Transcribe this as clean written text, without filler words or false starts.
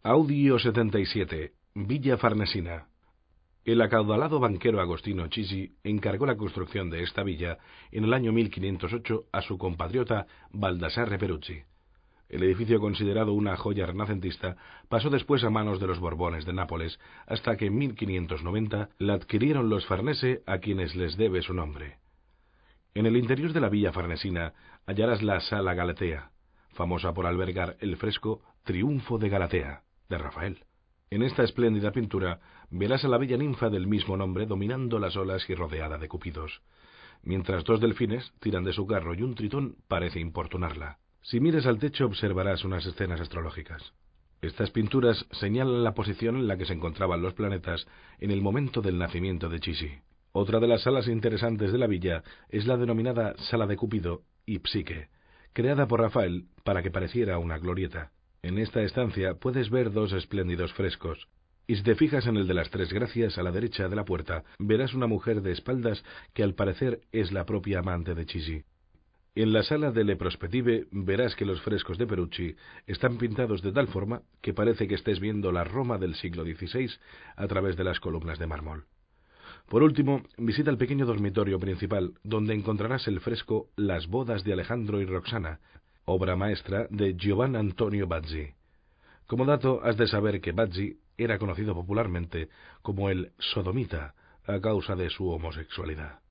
Audio 77, Villa Farnesina. El acaudalado banquero Agostino Chigi encargó la construcción de esta villa en el año 1508 a su compatriota Baldassarre Peruzzi. El edificio, considerado una joya renacentista, pasó después a manos de los Borbones de Nápoles, hasta que en 1590 la adquirieron los Farnese, a quienes les debe su nombre. En el interior de la Villa Farnesina hallarás la Sala Galatea, famosa por albergar el fresco Triunfo de Galatea, de Rafael. En esta espléndida pintura verás a la bella ninfa del mismo nombre dominando las olas y rodeada de cupidos, mientras dos delfines tiran de su carro y un tritón parece importunarla. Si miras al techo observarás unas escenas astrológicas. Estas pinturas señalan la posición en la que se encontraban los planetas en el momento del nacimiento de Chigi. Otra de las salas interesantes de la villa es la denominada Sala de Cupido y Psique, creada por Rafael para que pareciera una glorieta. En esta estancia puedes ver dos espléndidos frescos, y si te fijas en el de las Tres Gracias a la derecha de la puerta, verás una mujer de espaldas que al parecer es la propia amante de Chigi. En la sala de Le Prospettive verás que los frescos de Peruzzi están pintados de tal forma que parece que estés viendo la Roma del siglo XVI a través de las columnas de mármol. Por último, visita el pequeño dormitorio principal, donde encontrarás el fresco Las bodas de Alejandro y Roxana, obra maestra de Giovan Antonio Bazzi. Como dato, has de saber que Bazzi era conocido popularmente como el sodomita a causa de su homosexualidad.